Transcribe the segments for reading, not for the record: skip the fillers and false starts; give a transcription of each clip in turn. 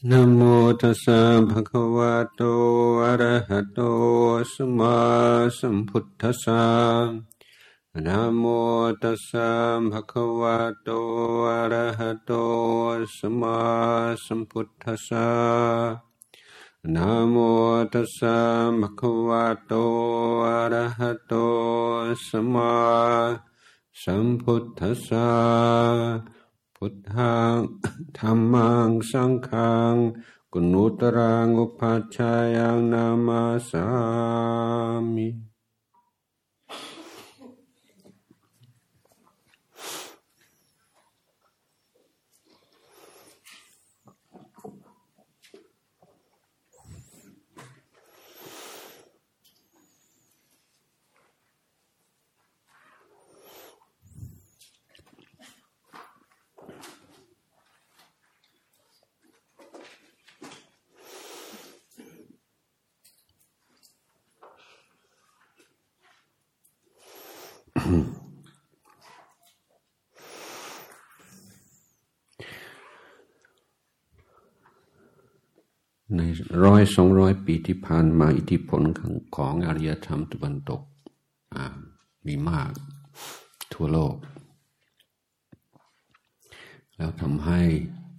นะโมตัสสะภะคะวะโตอะระหะโตสัมมาสัมพุทธัสสะนะโมตัสสะภะคะวะโตอะระหะโตสัมมาสัมพุทธัสสะนะโมตัสสะภะคะวะโตอะระหะโตสัมมาสัมพุทธัสสะพุทธังธัมมังสังฆังกุณุตรังอุปัชฌายังนามาสามิใน100-200 ปีที่ผ่านมาอิทธิพลของอารยธรรมตะวันตกมีมากทั่วโลกแล้วทำให้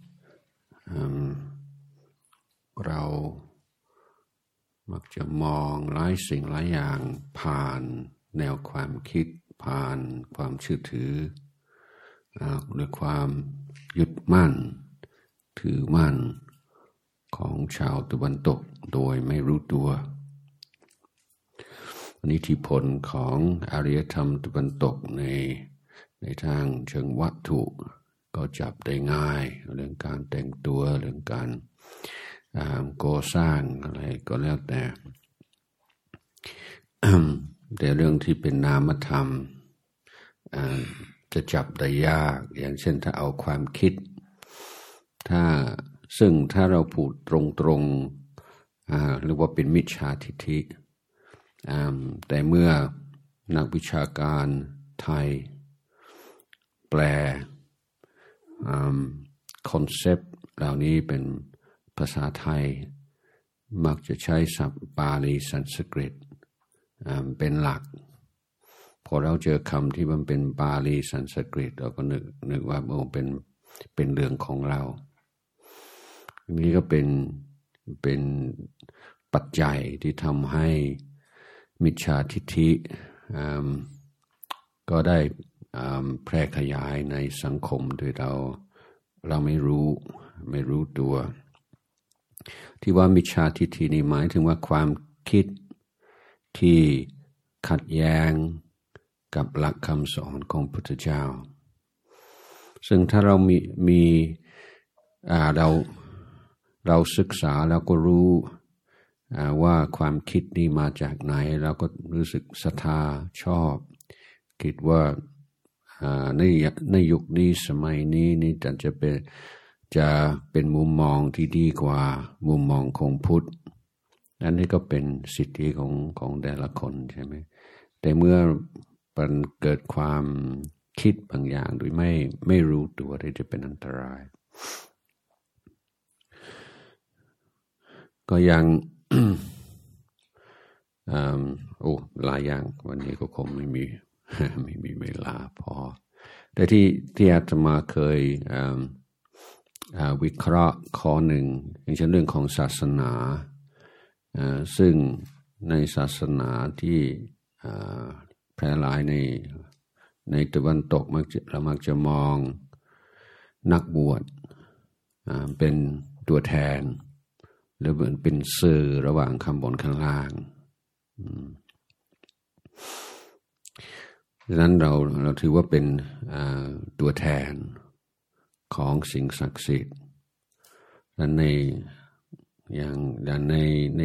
เรามักจะมองหลายสิ่งหลายอย่างผ่านแนวความคิดผ่านความเชื่อถือหรือความยึดมั่นถือมั่นของชาวตะวันตกโดยไม่รู้ตัวอิทธิพลของอารยธรรมตะวันตกในทางเชิงวัตถุก็จับได้ง่ายเรื่องการแต่งตัวเรื่องการก่อสร้างอะไรก็แล้วแต่ แต่เรื่องที่เป็นนามธรรมจะจับได้ยากอย่างเช่นถ้าเอาความคิดซึ่งถ้าเราพูดตรงๆหรือว่าเป็นมิจฉาทิฏฐิแต่เมื่อนักวิชาการไทยแปลคอนเซปต์เหล่านี้เป็นภาษาไทยมักจะใช้ศัพท์บาลีสันสกฤตเป็นหลักพอเราเจอคำที่มันเป็นบาลีสันสกฤตเราก็นึกว่าเป็นเรื่องของเรานี่ก็เป็นปัจจัยที่ทำให้มิจฉาทิฏฐิก็ได้แพร่ขยายในสังคมโดยเราไม่รู้ตัวที่ว่ามิจฉาทิฏฐินี่หมายถึงว่าความคิดที่ขัดแย้งกับหลักคำสอนของพระพุทธเจ้าซึ่งถ้าเรามีเราศึกษาแล้วก็รู้ว่าความคิดนี้มาจากไหนเราก็รู้สึกศรัทธาชอบคิดว่าในยุคนี้สมัยนี้นี่จะเป็นมุมมองที่ดีกว่ามุมมองของพุทธอันนี้ก็เป็นสิทธิของแต่ละคนใช่ไหมแต่เมื่อมันเกิดความคิดบางอย่างโดยไม่รู้ตัวที่จะเป็นอันตรายก็ยังหลายอย่างวันนี้ก็คงไม่มีเวลาพอแต่ที่อาตมาเคยวิเคราะห์ข้อหนึ่งอย่างเช่นเรื่องของศาสนาซึ่งในศาสนาที่แพร่หลายในตะวันตกเรามักจะมองนักบวชเป็นตัวแทนหรือเหมือนเป็นสื่อระหว่างข้างบนข้างล่างดังนั้นเราถือว่าเป็นตัวแทนของสิ่งศักดิ์สิทธิ์และใน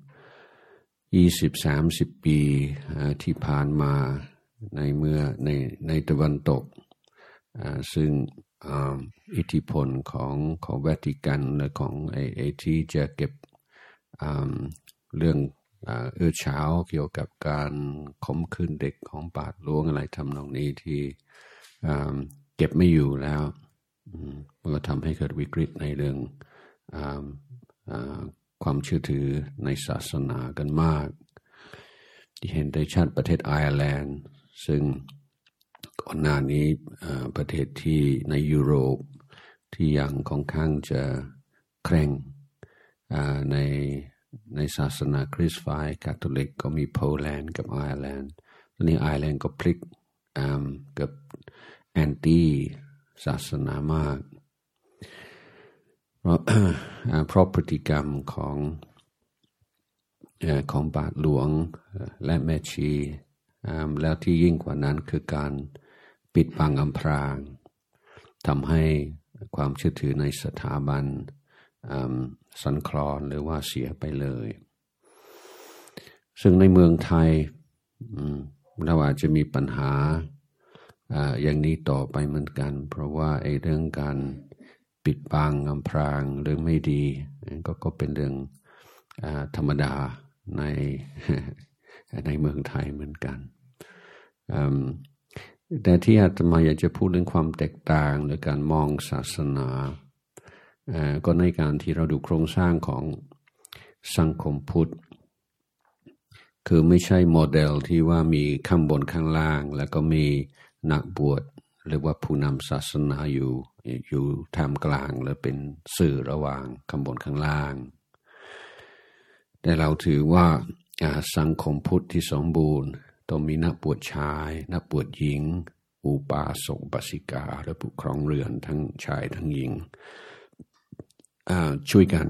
20-30 ปีที่ผ่านมาในตะวันตกซึ่งอิทธิพลของแวติกันและของไอ้ที่จะเก็บเรื่องเช้าเกี่ยวกับการข่มขืนเด็กของบาทหลวงอะไรทำนองนี้ที่เก็บไม่อยู่แล้วมันก็ทำให้เกิดวิกฤตในเรื่องความเชื่อถือในศาสนากันมากที่เห็นได้ชัดประเทศไอร์แลนด์ซึ่งก่อนหน้านี้ประเทศที่ในยุโรปที่ยังค่อนข้างจะเคร่งในศาสนาคริสต์ฝ่ายคาทอลิกก็มีโปแลนด์กับไอร์แลนด์ตอนนี้ไอร์แลนด์ก็พลิกกับแอนตี้ศาสนามากเพราะพฤติกรรมของบาทหลวงและแม่ชีแล้วที่ยิ่งกว่านั้นคือการปิดบังอำพรางทำให้ความเชื่อถือในสถาบันสั่นคลอนหรือว่าเสียไปเลยซึ่งในเมืองไทยเราอาจจะมีปัญหาอย่างนี้ต่อไปเหมือนกันเพราะว่าเรื่องการปิดบังอำพรางเรื่องไม่ดีก็เป็นเรื่องธรรมดาในเมืองไทยเหมือนกันแต่ที่อาตมาอยากจะพูดเรื่องความแตกต่างหรือการมองศาสนาก็ในการที่เราดูโครงสร้างของสังคมพุทธคือไม่ใช่โมเดลที่ว่ามีข้างบนข้างล่างแล้วก็มีนักบวชหรือว่าผู้นำศาสนาอยู่ท่ามกลางหรือเป็นสื่อระหว่างข้างบนข้างล่างแต่เราถือว่าสังคมพุทธที่สมบูรณ์ต้องมีนักบวชชายนักบวชหญิงอุบาสกอุบาสิกาและผู้ครองเรือนทั้งชายทั้งหญิงช่วยกัน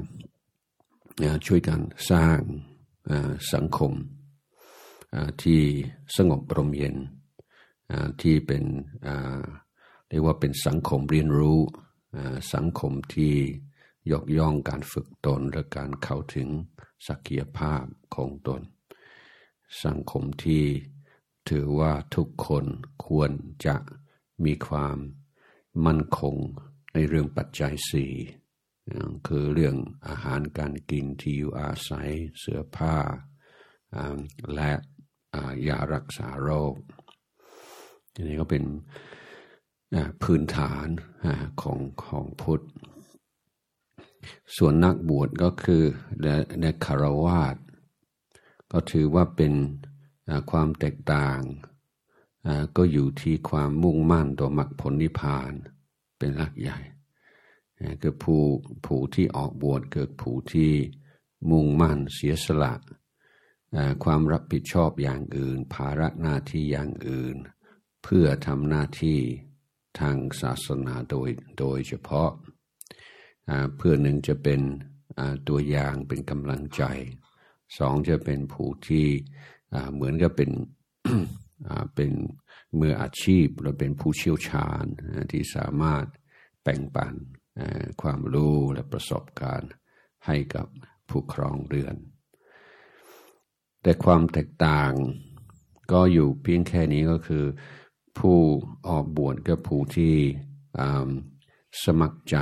สร้างสังคมที่สงบร่มเย็นที่เป็นเรียกว่าเป็นสังคมเรียนรู้สังคมที่ยกย่องการฝึกตนและการเข้าถึงศักยภาพของตนสังคมที่ถือว่าทุกคนควรจะมีความมั่นคงในเรื่องปัจจัยสี่คือเรื่องอาหารการกินที่อยู่อาศัยเสื้อผ้าและยารักษาโรคอันนี้ก็เป็นพื้นฐานของพุทธส่วนนักบวชก็คือในคฤหัสถ์ก็ถือว่าเป็นความแตกต่างก็อยู่ที่ความมุ่งมั่นต่อมรรคผลนิพพานเป็นหลักใหญ่คือผู้ที่ออกบวชคือผู้ที่มุ่งมั่นเสียสละความรับผิดชอบอย่างอื่นภาระหน้าที่อย่างอื่นเพื่อทำหน้าที่ทางศาสนาโดยเฉพาะเพื่อหนึ่งจะเป็นตัวอย่างเป็นกำลังใจสองจะเป็นผู้ที่เหมือนกับเป็นมืออาชีพและเป็นผู้เชี่ยวชาญที่สามารถแบ่งปันความรู้และประสบการณ์ให้กับผู้ครองเรือนแต่ความแตกต่างก็อยู่เพียงแค่นี้ก็คือผู้ออกบวชกับผู้ที่สมัครใจ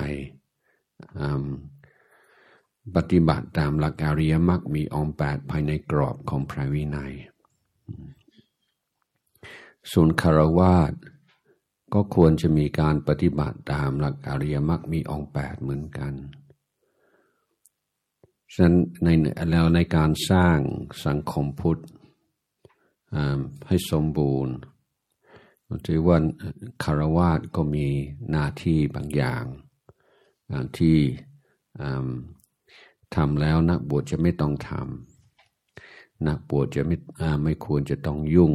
ปฏิบัติตามหลักอริยมรรคมีองค์8ภายในกรอบของพระวินัยส่วนคฤหัสถ์ก็ควรจะมีการปฏิบัติตามหลักอริยมรรคมีองค์8เหมือนกันฉะนั้นในการสร้างสังคมพุทธให้สมบูรณ์ถือว่าคฤหัสถ์ก็มีหน้าที่บางอย่างที่ทำแล้วนักบวชจะไม่ต้องทำนักบวชจะไม่ควรจะต้องยุ่ง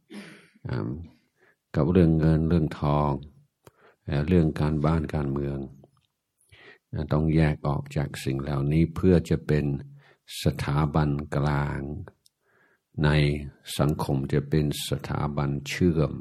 กับเรื่องเงินเรื่องทองเรื่องการบ้านการเมืองต้องแยกออกจากสิ่งเหล่านี้เพื่อจะเป็นสถาบันกลางในสังคมจะเป็นสถาบันเชื่อม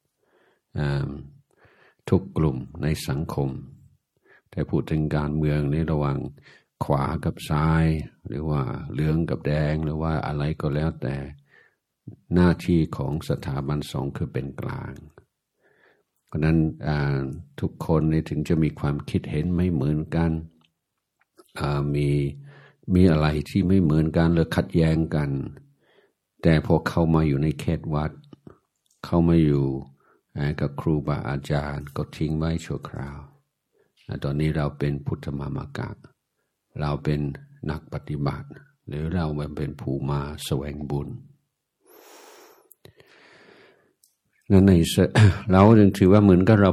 ทุกกลุ่มในสังคมแต่พูดถึงการเมืองในระหว่างขวากับซ้ายหรือว่าเหลืองกับแดงหรือว่าอะไรก็แล้วแต่หน้าที่ของสถาบันสงฆ์คือเป็นกลางเพราะนั้นทุกคนถึงจะมีความคิดเห็นไม่เหมือนกันมีอะไรที่ไม่เหมือนกันหรือขัดแย้งกันแต่พอเข้ามาอยู่ในเขตวัดเข้ามาอยู่กับครูบาอาจารย์ก็ทิ้งไว้ชั่วคราวตอนนี้เราเป็นพุทธมามกะเราเป็นนักปฏิบัติหรือเราเป็นผู้มาแสวงบุญนั้นเราจึงถือว่าเหมือนกับเรา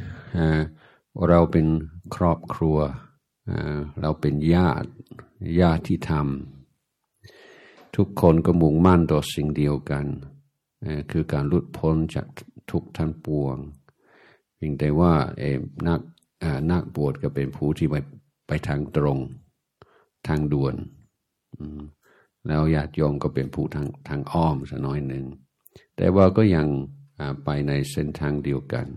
เป็นครอบครัวเราเป็นญาติที่ทำทุกคนก็มุ่งมั่นต่อสิ่งเดียวกันคือการหลุดพ้นจากทุกข์ทั้งปวงเพียงแต่ว่านักบวชก็เป็นผู้ที่ไปทางตรงทางด่วนแล้วญาติโยมก็เป็นผู้ทางอ้อมสักน้อยหนึ่งแต่ว่าก็ยังไปในเส้นทางเดียวกัน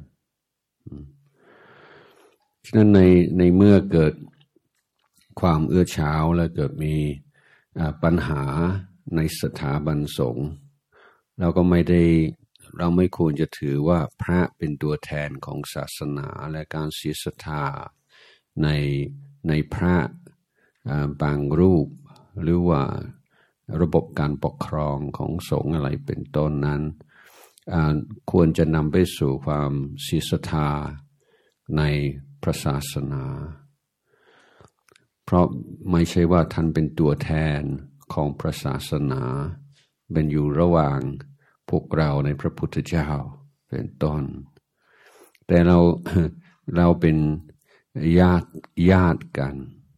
ฉะนั้นในเมื่อเกิดความเอื้อฉาวและเกิดมีปัญหาในสถาบันสงฆ์เราไม่ควรจะถือว่าพระเป็นตัวแทนของศาสนาและการเสียศรัทธาในพระบางรูปหรือว่าระบบการปกครองของสงฆ์อะไรเป็นต้นนั้นควรจะนำไปสู่ความเสียศรัทธาในพระศาสนาเพราะไม่ใช่ว่าท่านเป็นตัวแทนของพระศาสนาเป็นอยู่ระหว่างพวกเราในพระพุทธเจ้าเป็นต้นแต่เราเป็นญาติกัน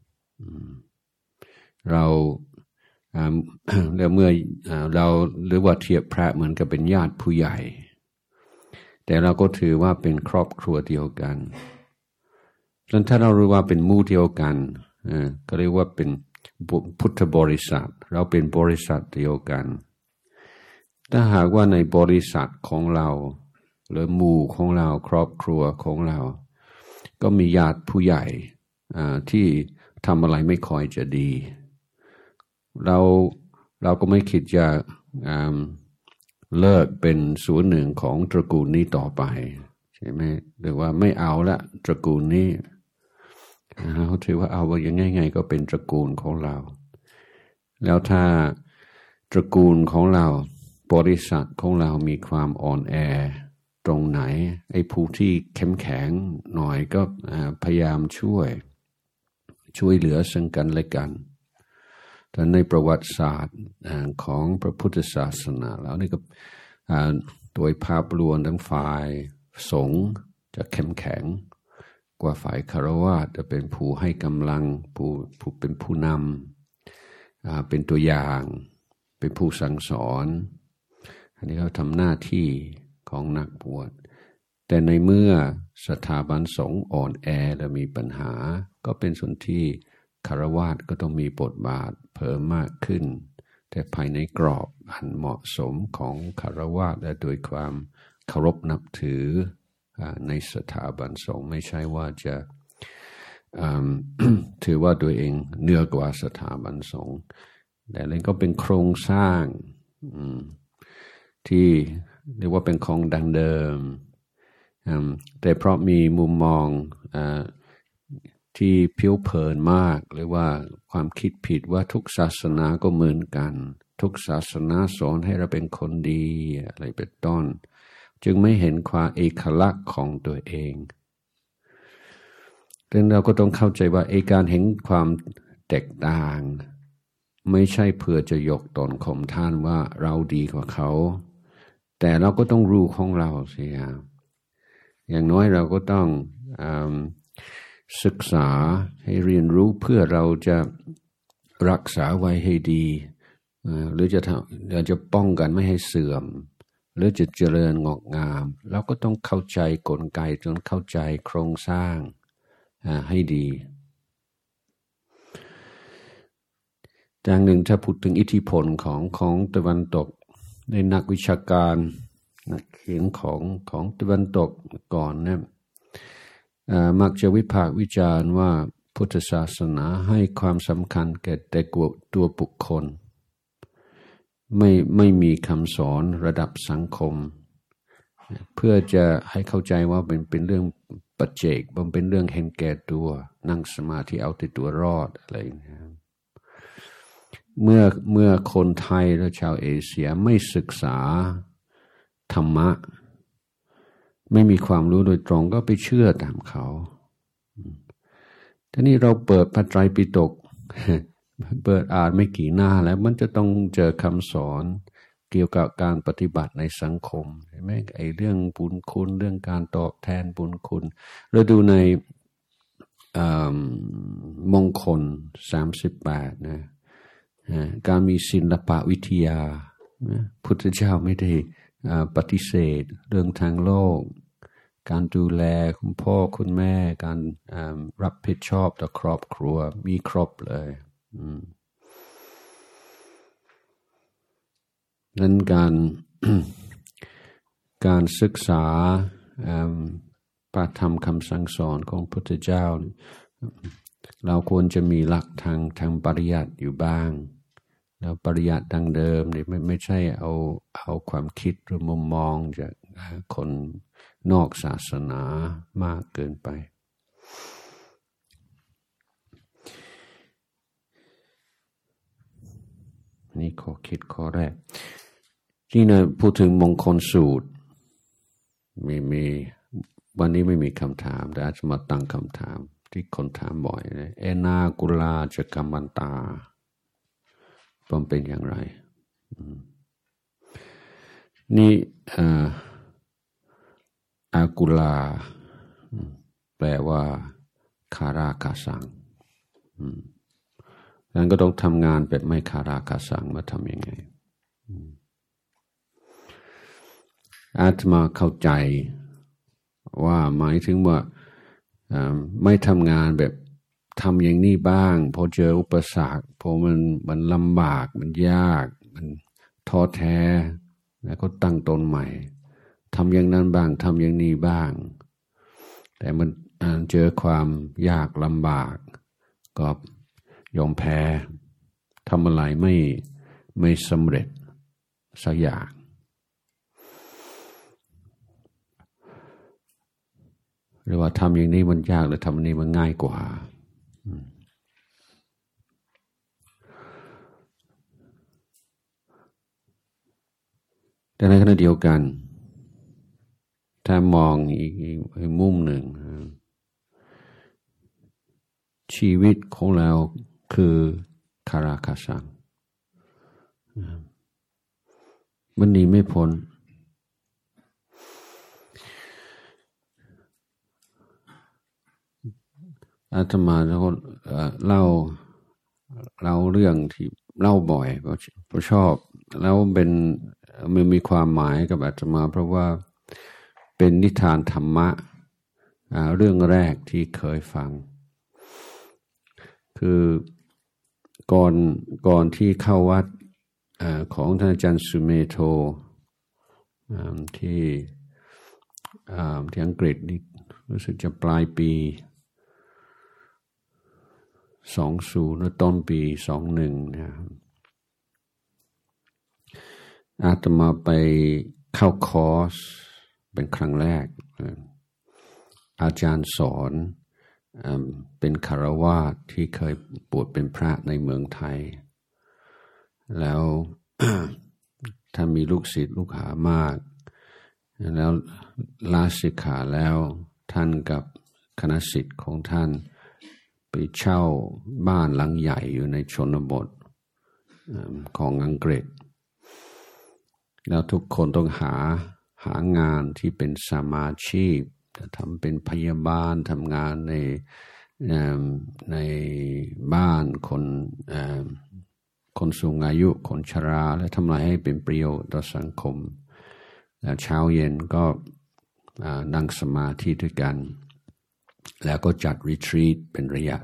แล้วเมื่อเราหรือว่าเทียบพระเหมือนกับเป็นญาติผู้ใหญ่แต่เราก็ถือว่าเป็นครอบครัวเดียวกันฉะนั้นถ้าเรารู้ว่าเป็นหมู่เดียวกันก็เรียกว่าเป็นพุทธบริษัทเราเป็นบริษัทเดียวกันถ้าหากว่าในบริษัทของเราหรือหมู่ของเราครอบครัวของเราก็มีญาติผู้ใหญ่ที่ทำอะไรไม่ค่อยจะดีเราก็ไม่คิดจะเลิกเป็นส่วนหนึ่งของตระกูลนี้ต่อไปใช่ไหมหรือว่าไม่เอาละตระกูลนี้เขาถือว่าเอาอย่างไงก็เป็นตระกูลของเราแล้วถ้าตระกูลของเราบริษัทของเรามีความอ่อนแอตรงไหนไอ้ผู้ที่เข้มแข็งหน่อยก็พยายามช่วยเหลือซึ่งกันและกันแต่ในประวัติศาสตร์ของพระพุทธศาสนาแล้วนี่ก็โดยภาพรวมทั้งฝ่ายสงฆ์จะเข้มแข็งกว่าฝ่ายคฤหัสถ์จะเป็นผู้ให้กำลังผู้เป็นผู้นำเป็นตัวอย่างเป็นผู้สั่งสอนอันนี้เขาทำหน้าที่ของนักบวชแต่ในเมื่อสถาบันสงฆ์อ่อนแอและมีปัญหาก็เป็นส่วนที่คฤหัสถ์ก็ต้องมีบทบาทเพิ่มมากขึ้นแต่ภายในกรอบอันเหมาะสมของคฤหัสถ์และโดยความเคารพนับถือในสถาบันสงฆ์ไม่ใช่ว่าจะ ถือว่าตัวเองเหนือกว่าสถาบันสงฆ์แต่นั่นก็เป็นโครงสร้างที่เรียกว่าเป็นของดังเดิมแต่เพราะมีมุมมองที่ผิวเผินมากหรือว่าความคิดผิดว่าทุกศาสนาก็เหมือนกันทุกศาสนาสอนให้เราเป็นคนดีอะไรเป็นต้นจึงไม่เห็นความเอกลักษณ์ของตัวเองดังนั้นเราก็ต้องเข้าใจว่าการเห็นความแตกต่างไม่ใช่เพื่อจะยกตนข่มท่านว่าเราดีกว่าเขาแต่เราก็ต้องรู้ของเราสิอย่างน้อยเราก็ต้องศึกษาให้เรียนรู้เพื่อเราจะรักษาไว้ให้ดีหรือเราจะป้องกันไม่ให้เสื่อมหรือจะเจริญงอกงามเราก็ต้องเข้าใจกลไกจนเข้าใจโครงสร้างให้ดีอย่างหนึ่งถ้าพูดถึงอิทธิพลของตะวันตกในนักวิชาการนักเขียนของตะวันตกก่อนเนี่ยมักจะวิพากษ์วิจารณ์ว่าพุทธศาสนาให้ความสำคัญแก่แต่ตัวบุคคลไม่มีคำสอนระดับสังคมเพื่อจะให้เข้าใจว่าเป็นเรื่องปัจเจกมันเป็นเรื่องเห็นแก่ตัวนั่งสมาธิเอาแต่ตัวรอดอะไรอย่างนี้เมื่อคนไทยและชาวเอเชียไม่ศึกษาธรรมะไม่มีความรู้โดยตรงก็ไปเชื่อตามเขาทีนี้เราเปิดพระไตรปิฎกเปิดอ่านไม่กี่หน้าแล้วมันจะต้องเจอคำสอนเกี่ยวกับการปฏิบัติในสังคมใช่ไหมไอ้เรื่องบุญคุณเรื่องการตอบแทนบุญคุณเราดูในมงคล38นะการมีศิลปวิทยาพุทธเจ้าไม่ได้ปฏิเสธเรื่องทางโลกการดูแลคุณพ่อคุณแม่การรับผิดชอบต่อครอบครัวมีครบเลยนั้นการ การศึกษาพระธรรมคำสั่งสอนของพระพุทธเจ้าเราควรจะมีหลักทางปริยัติอยู่บ้างแล้วปริยัติดังเดิมนี่ไม่ใช่เอาความคิดหรือมุมมองจากคนนอกศาสนามากเกินไปนี่ข้อคิดข้อแรกที่นะพูดถึงมงคลสูตรมีวันนี้ไม่มีคำถามแต่อาจจะมาตั้งคำถามที่คนถามบ่อยเลยเอนากุลาจะกัมมันตาเป็นอย่างไรนี่อากุลาแปลว่าคาราคาสังนั้นก็ต้องทำงานแบบไม่คาราคาสังมาทำยังไงอาตมาเข้าใจว่าหมายถึงว่าไม่ทำงานแบบทำอย่างนี้บ้างพอเจออุปสรรคพอมันลำบากมันยากมันท้อแท้แล้วก็ตั้งตนใหม่ทำอย่างนั้นบ้างทำอย่างนี้บ้างแต่มันเจอความยากลำบากก็ยอมแพ้ทำอะไรไม่สำเร็จสักอย่างหรือว่าทำอย่างนี้มันยากหรือทำอย่างนี้มันง่ายกว่าแต่ในขณะเดียวกันถ้ามองอีกมุมหนึ่งชีวิตของเราคือคาราคาซังมันหนีไม่พ้นอาตมาแล้วก็เล่าเรื่องที่เล่าบ่อยเพราะชอบแล้วมันมีความหมายกับอาตมาเพราะว่าเป็นนิทานธรรมะเรื่องแรกที่เคยฟังคือก่อนที่เข้าวัดของท่านอาจารย์สุเมโทที่อังกฤษนี่รู้สึกจะปลายปี20หรือต้นปี21นะครับอาตมาไปเข้าคอร์สเป็นครั้งแรกอาจารย์สอนเป็นคฤหัสถ์ที่เคยบวชเป็นพระในเมืองไทยแล้ว ท่านมีลูกศิษย์ลูกหามากแล้วลาสิกขาแล้วท่านกับคณะศิษย์ของท่านไปเช่าบ้านหลังใหญ่อยู่ในชนบทของอังกฤษแล้วทุกคนต้องหางานที่เป็นสมาชีพทำเป็นพยาบาลทำงานในบ้านคนสูงอายุคนชราและทำอะไรให้เป็นประโยชน์ต่อสังคมแล้วเช้าเย็นก็นั่งสมาธิด้วยกันแล้วก็จัดรีทรีตเป็นระยะ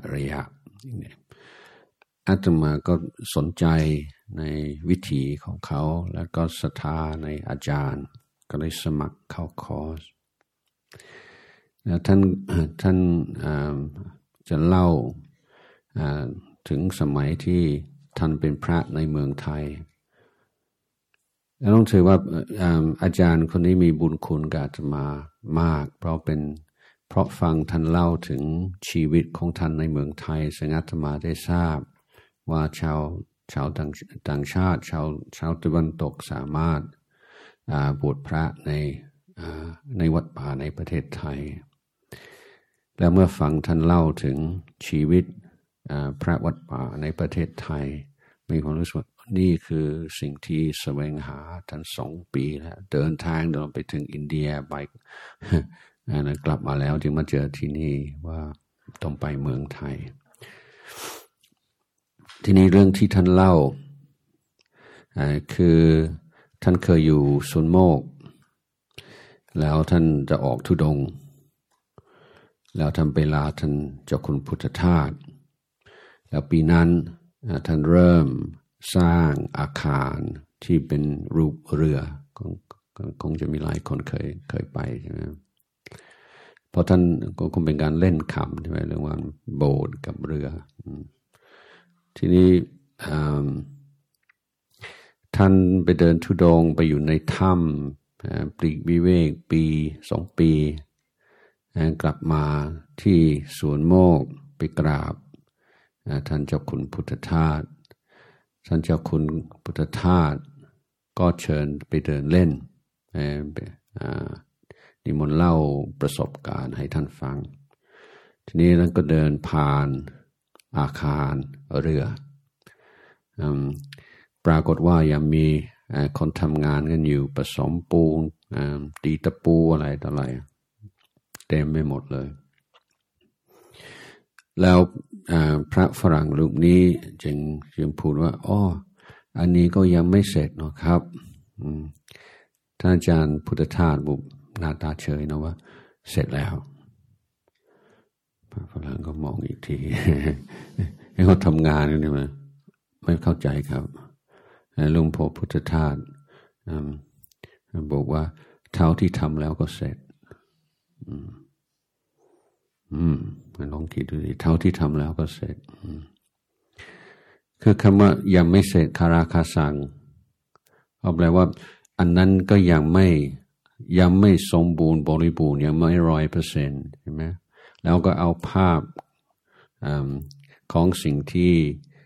อาตมาก็สนใจในวิถีของเขาแล้วก็ศรัทธาในอาจารย์ก็เลยสมัครเข้าคอร์สแล้วท่านจะเล่าถึงสมัยที่ท่านเป็นพระในเมืองไทยแล้วต้องถือว่าอาจารย์คนนี้มีบุญคุณกับอาตมามากเพราะฟังท่านเล่าถึงชีวิตของท่านในเมืองไทยซึ่งอาตมาได้ทราบว่าชาวต่างชาติชาวตะวันตกสามารถบวชพระในวัดป่าในประเทศไทยแล้วเมื่อฟังท่านเล่าถึงชีวิตพระวัดป่าในประเทศไทยมีความรู้สึกว่านี่คือสิ่งที่แสวงหาทั้ง2 ปีแล้วเดินทางไปถึงอินเดียไปกลับมาแล้วจึงมาเจอที่นี่ว่าต้องไปเมืองไทยทีนี้เรื่องที่ท่านเล่าคือท่านเคยอยู่สุนโมกแล้วท่านจะออกธุดงค์แล้วท่านไปลาท่านเจ้าคุณพุทธทาสแล้วปีนั้นท่านเริ่มสร้างอาคารที่เป็นรูปเรือคงจะมีหลายคนเคยไปใช่ไหมเพราะท่านก็คงเป็นการเล่นคำใช่ไหมเรื่องว่าโบสถ์กับเรือทีนี้ท่านไปเดินธุดงค์ไปอยู่ในถ้ำปลีกวิเวกปี2 ปีกลับมาที่สวนโมกไปกราบท่านเจ้าคุณพุทธทาสท่านเจ้าคุณพุทธทาสก็เชิญไปเดินเล่นนิมนต์เล่าประสบการณ์ให้ท่านฟังทีนี้ท่านก็เดินผ่านอาคารเรือปรากฏว่ายังมีคนทำงานกันอยู่ผสมปูนตีตะปูอะไรต่ออะไรเต็มไปหมดเลยแล้วพระฝรั่งรูปนี้จึงพูดว่าอันนี้ก็ยังไม่เสร็จนะครับท่านอาจารย์พุทธทาสบุบหน้าตาเฉยนะว่าเสร็จแล้วพระฝรั่งก็มองอีกที ให้เขาทำงานกันนี่มั้ยไม่เข้าใจครับหลวงพ่อพุทธทาสบอกว่าเท่าที่ทำแล้วก็เสร็จลองคิดดูดิเท่าที่ทำแล้วก็เสร็จคือคำว่ายังไม่เสร็จคาราคาซังแปลว่าอันนั้นก็ยังไม่สมบูรณ์บริบูรณ์ยังไม่ 100% ใช่ไหมแล้วก็เอาภาพของสิ่งที่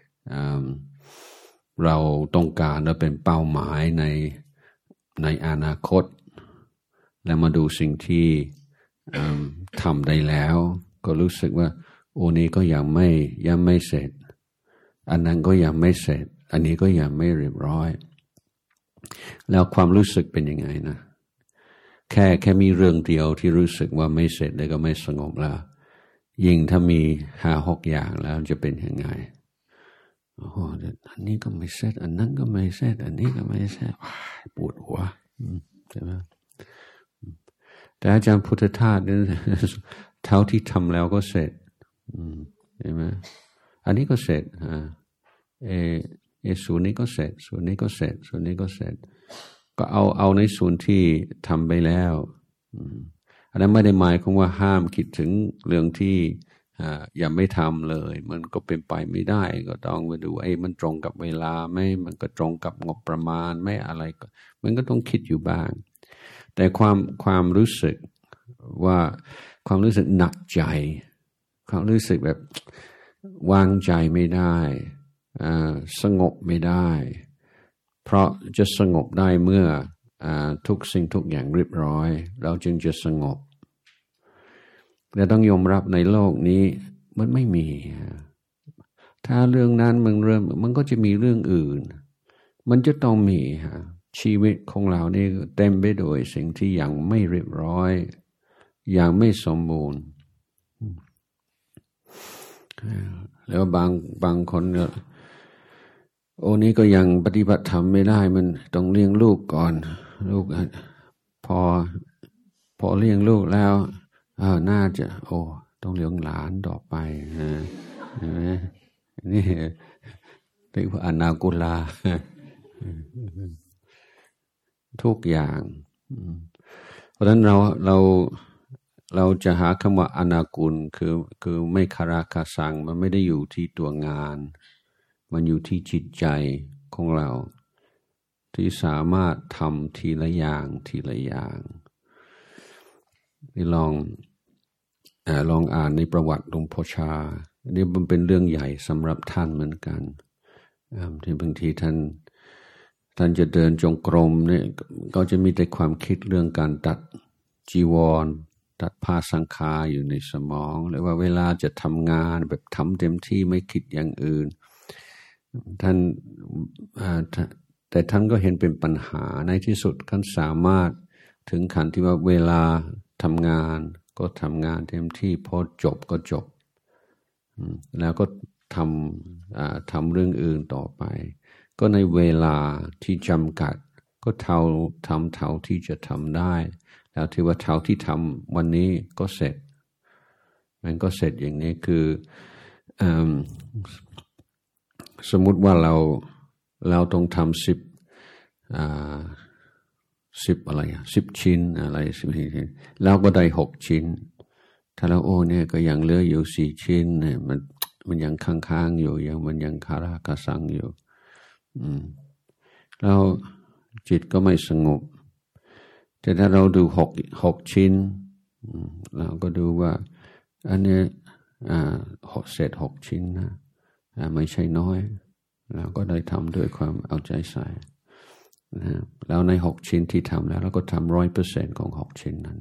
เราต้องการและเป็นเป้าหมายในอนาคตแล้วมาดูสิ่งที่ทำได้แล้วก็รู้สึกว่านี้ก็ยังไม่เสร็จอันนั้นก็ยังไม่เสร็จอันนี้ก็ยังไม่เรียบร้อยแล้วความรู้สึกเป็นยังไงนะแค่มีเรื่องเดียวที่รู้สึกว่าไม่เสร็จแล้วก็ไม่สงบแล้วยิ่งถ้ามี5-6 อย่างแล้วจะเป็นยังไงอันนี้ก็ไม่เสร็จอันนั้นก็ไม่เสร็จอันนี้ก็ไม่เสร็จปวดหัวใช่ไหมแต่อาจารย์พุทธทาสเนี่ยเท่าที่ทำแล้วก็เสร็จใช่ไหมอันนี้ก็เสร็จส่วนนี้ก็เสร็จส่วนนี้ก็เสร็จส่วนนี้ก็เสร็จก็เอาในส่วนที่ทำไปแล้วอันนั้นไม่ได้หมายความว่าห้ามคิดถึงเรื่องที่ยังไม่ทำเลยมันก็เป็นไปไม่ได้ก็ต้องไปดูมันตรงกับเวลาไหมมันก็ตรงกับงบประมาณไหมอะไรก็มันก็ต้องคิดอยู่บ้างแต่ความรู้สึกว่าความรู้สึกหนักใจความรู้สึกแบบวางใจไม่ได้สงบไม่ได้เพราะจะสงบได้เมื่อทุกสิ่งทุกอย่างเรียบร้อยเราจึงจะสงบแต่ต้องยอมรับในโลกนี้มันไม่มีถ้าเรื่องนั้นมันก็จะมีเรื่องอื่นมันจะต้องมีชีวิตของเรานี่เต็มไปด้วยสิ่งที่ยังไม่เรียบร้อยยังไม่สมบูรณ์แล้วบางคนเนี่ยนี้ก็ยังปฏิบัติธรรมไม่ได้มันต้องเลี้ยงลูกก่อนลูกพอเลี้ยงลูกแล้วน่าจะต้องเลี้ยงหลานต่อไปเห็นไหมนี่เรียกว่าอนาคุลาทุกอย่างเพราะฉะนั้นเราจะหาคำว่าอนากุลคือไม่คาราคาซังมันไม่ได้อยู่ที่ตัวงานมันอยู่ที่จิตใจของเราที่สามารถทำทีละอย่างทีละอย่างนี่ลองอ่านในประวัติหลวงพ่อชาอันนี้มันเป็นเรื่องใหญ่สำหรับท่านเหมือนกันที่บางทีท่านจะเดินจงกรมเนี่ยก็จะมีแต่ความคิดเรื่องการตัดจีวรตัดผ้าสังขารอยู่ในสมองหรือว่าเวลาจะทำงานแบบทำเต็มที่ไม่คิดอย่างอื่นท่านแต่ท่านก็เห็นเป็นปัญหาในที่สุดท่านสามารถถึงขั้นที่ว่าเวลาทำงานก็ทำงานเต็มที่พอจบก็จบแล้วก็ทำเรื่องอื่นต่อไปก็ในเวลาที่จำกัดก็ทำเท่าที่จะทำได้แล้วที่ว่าเท่าที่ทำวันนี้ก็เสร็จมันก็เสร็จอย่างนี้คือสมมุติว่าเราต้องทำ10อะไร10 ชิ้นอะไร10 ชิ้นเราก็ได้6 ชิ้นถ้าเราเนี่ยก็ยังเหลืออยู่4 ชิ้นเนี่ยมันยังค้างๆอยู่มันยังคาราคาซังอยู่แล้วจิตก็ไม่สงบแต่ถ้าเราดู6 ชิ้นเราก็ดูว่าอันนี้เศษ6 ชิ้นนะไม่ใช่น้อยเราก็ได้ทำด้วยความเอาใจใส่นะแล้วใน6 ชิ้นที่ทำแล้วเราก็ทำ 100% ของ6 ชิ้นนั้น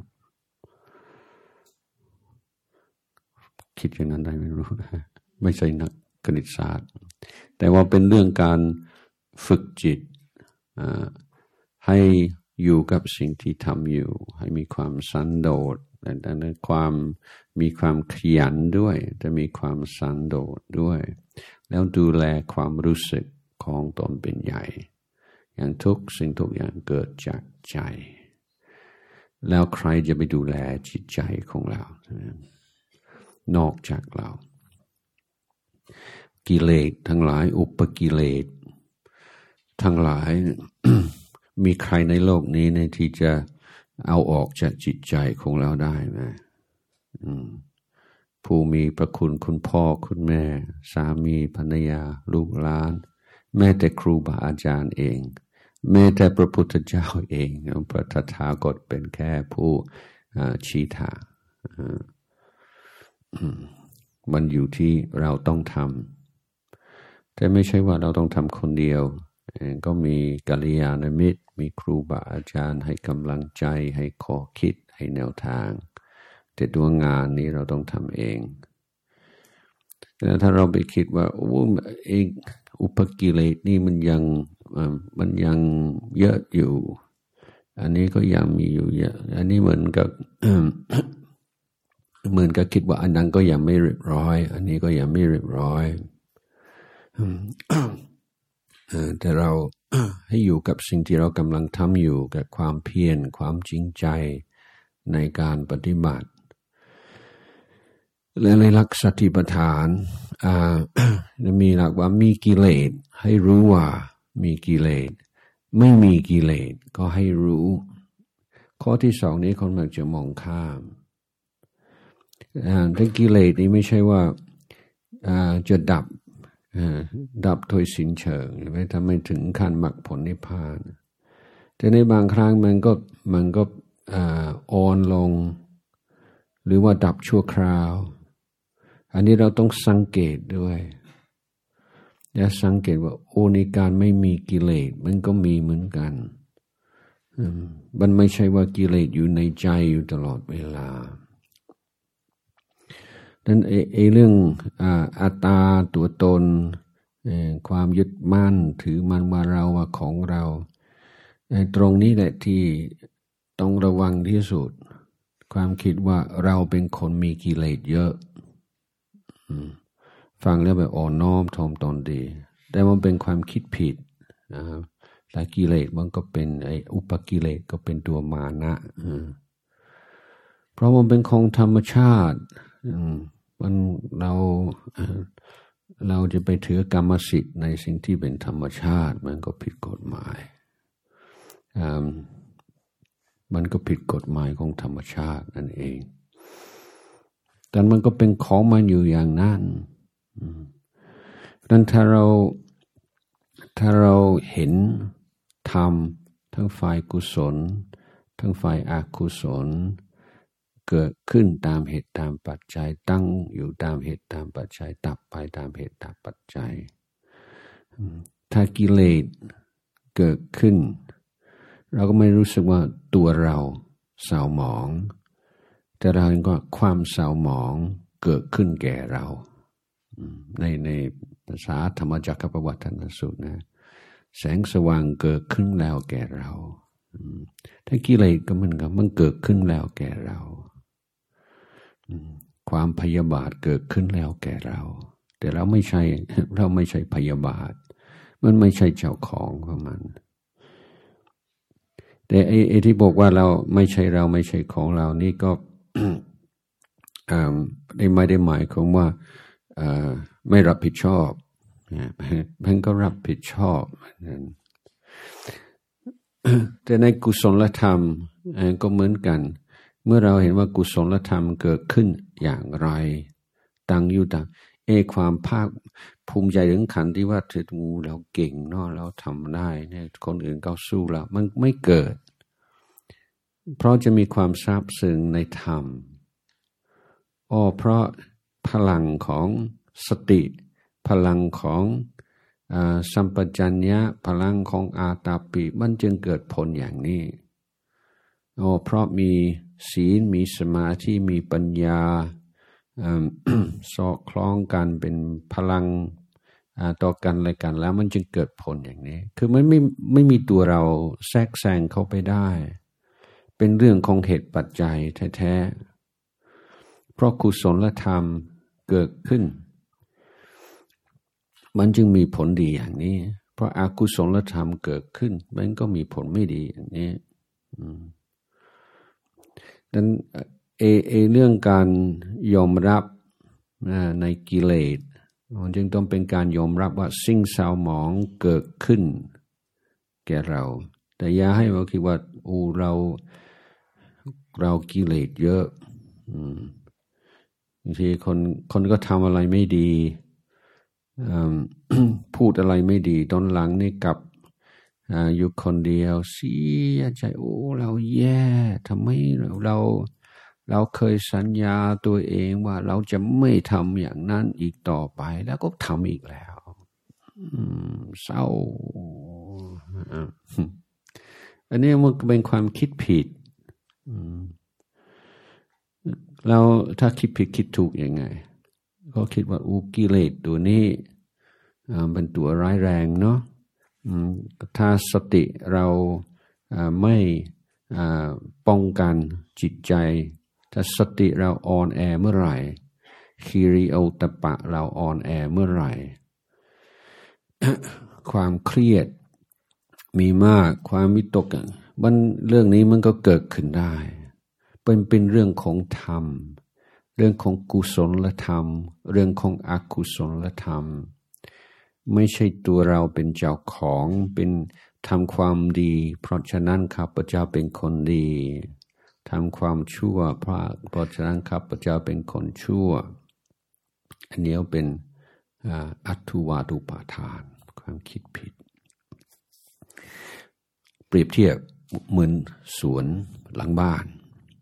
คิดอย่างนั้นได้ไม่รู้ไม่ใช่นักคณิตศาสตร์แต่ว่าเป็นเรื่องการฝึกจิตให้อยู่กับสิ่งที่ทำอยู่ให้มีความสันโดษและมีความขยันด้วยจะมีความสันโดษด้วยแล้วดูแลความรู้สึกของตนเป็นใหญ่อย่างทุกสิ่งทุกอย่างเกิดจากใจแล้วใครจะไปดูแลจิตใจของเรานอกจากเรากิเลสทั้งหลายอุปกิเลสทั้งหลาย มีใครในโลกนี้ในที่จะเอาออกจากจิตใจของเราได้ไหมผู้มีพระคุณคุณพ่อคุณแม่สามีภรรยาลูกหลานแม้แต่ครูบาอาจารย์เองแม้แต่พระพุทธเจ้าเองพระตถาคตเป็นแค่ผู้ชี้ทางมันอยู่ที่เราต้องทำแต่ไม่ใช่ว่าเราต้องทำคนเดียวก็มีกัลยาณมิตรมีครูบาอาจารย์ให้กำลังใจให้ข้อคิดให้แนวทางแต่ตัวงานนี้เราต้องทำเองแต่ถ้าเราไปคิดว่าอุปกิเลสนี่มันยังเยอะอยู่อันนี้ก็ยังมีอยู่เยอะอันนี้เหมือนกับคิดว่าอันนั้นก็ยังไม่เรียบร้อยอันนี้ก็ยังไม่เรียบร้อยแต่เราให้อยู่กับสิ่งที่เรากำลังทำอยู่กับความเพียรความจริงใจในการปฏิบัติและในหลักสติปัฏฐานมีหลักว่ามีกิเลสให้รู้ว่ามีกิเลสไม่มีกิเลสก็ให้รู้ข้อที่2นี้คนมักจะมองข้ามแต่กิเลสนี้ไม่ใช่ว่าจะดับโดยสิ้นเชิงไม่ทำให้ถึงขั้นมรรคผลนิพพานแต่ในบางครั้งมันก็อ่อนลงหรือว่าดับชั่วคราวอันนี้เราต้องสังเกตด้วยและสังเกตว่าในการไม่มีกิเลสมันก็มีเหมือนกันมันไม่ใช่ว่ากิเลสอยู่ในใจอยู่ตลอดเวลานั้นเรื่องอัตตาตัวตนความยึดมั่นถือมันว่าเราว่าของเราตรงนี้แหละที่ต้องระวังที่สุดความคิดว่าเราเป็นคนมีกิเลสเยอะฟังแล้วแบบอ่อนน้อมถ่อมตนดีแต่มันเป็นความคิดผิดนะครับและกิเลสมันก็เป็นอุปกิเลสก็เป็นตัวมานะเพราะมันเป็นของธรรมชาติเราจะไปถือกรรมสิทธิ์ในสิ่งที่เป็นธรรมชาติมันก็ผิดกฎหมายมันก็ผิดกฎหมายของธรรมชาตินั่นเองแต่มันก็เป็นของมันอยู่อย่างนั้นดังนั้นถ้าเราเห็นธรรมทั้งฝ่ายกุศลทั้งฝ่ายอกุศลเกิดขึ้นตามเหตุตามปัจจัยตั้งอยู่ตามเหตุตามปัจจัยดับไปตามเหตุตามปัจจัยถ้ากิเลสเกิดขึ้นเราก็ไม่รู้สึกว่าตัวเราเศร้าหมองแต่เราเห็นว่าความเศร้าหมองเกิดขึ้นแก่เราในภาษาธรรมจักรปวัตนสูตรนะแสงสว่างเกิดขึ้นแล้วแก่เราถ้ากิเลสก็เหมือนกันมันเกิดขึ้นแล้วแก่เราความพยาบาทเกิดขึ้นแล้วแก่เราแต่เราไม่ใช่พยาบาทมันไม่ใช่เจ้าของของมันแต่ไอ้ที่บอกว่าเราไม่ใช่เราไม่ใช่ของเรานี่ก็ ไม่ได้หมายความว่าไม่รับผิดชอบมันก็รับผิดชอบแต่ในกุศลธรรมก็เหมือนกันเมื่อเราเห็นว่ากุศลธรรมเกิดขึ้นอย่างไรตั้งอยู่ต่างความภาคภูมิใจถึงขันที่ว่าเราเก่งเนาะเราทำได้เนี่ยคนอื่นก็สู้เรามันไม่เกิดเพราะจะมีความซาบซึ้งในธรรมเพราะพลังของสติพลังของสัมปชัญญะพลังของอาตาปิมันจึงเกิดผลอย่างนี้เพราะมีศีลมีสมาธิมีปัญญาสอดคล้องกันเป็นพลังต่อกันอะไรกันแล้วมันจึงเกิดผลอย่างนี้คือมันไม่มีตัวเราแทรกแซงเข้าไปได้เป็นเรื่องของเหตุปัจจัยแท้ๆเพราะกุศลธรรมเกิดขึ้นมันจึงมีผลดีอย่างนี้เพราะอกุศลธรรมเกิดขึ้นมันก็มีผลไม่ดีอย่างนี้ดังนั้นเรื่องการยอมรับในกิเลสมันจึงต้องเป็นการยอมรับว่าสิ่งเศร้าหมองเกิดขึ้นแก่เราแต่อย่าให้เราคิดว่าเรากิเลสเยอะบางทีคนก็ทำอะไรไม่ดีพูดอะไรไม่ดีตอนหลังนี่กลับอยู่คนเดียวเสียใจเราแย่ทำไมเราเคยสัญญาตัวเองว่าเราจะไม่ทำอย่างนั้นอีกต่อไปแล้วก็ทำอีกแล้วเศร้าอันนี้มันเป็นความคิดผิดเราถ้าคิดผิดคิดถูกยังไงก็คิดว่ากิเลสตัวนี้เป็นตัวร้ายแรงเนาะถ้าสติเราไม่ป้องกันจิตใจถ้าสติเราอ่อนแอเมื่อไหร่คิริโอตปะเราอ่อนแอเมื่อไหร่ ความเครียดมีมากความวิตกเรื่องนี้มันก็เกิดขึ้นได้เป็นเรื่องของธรรมเรื่องของกุศลธรรมเรื่องของอกุศลธรรมไม่ใช่ตัวเราเป็นเจ้าของเป็นทำความดีเพราะฉะนั้นข้าพเจ้าเป็นคนดีทำความชั่วเพราะฉะนั้นข้าพเจ้าเป็นคนชั่วอันนี้เป็นอัตถุวาทุปาทานความคิดผิดเปรียบเทียบเหมือนสวนหลังบ้าน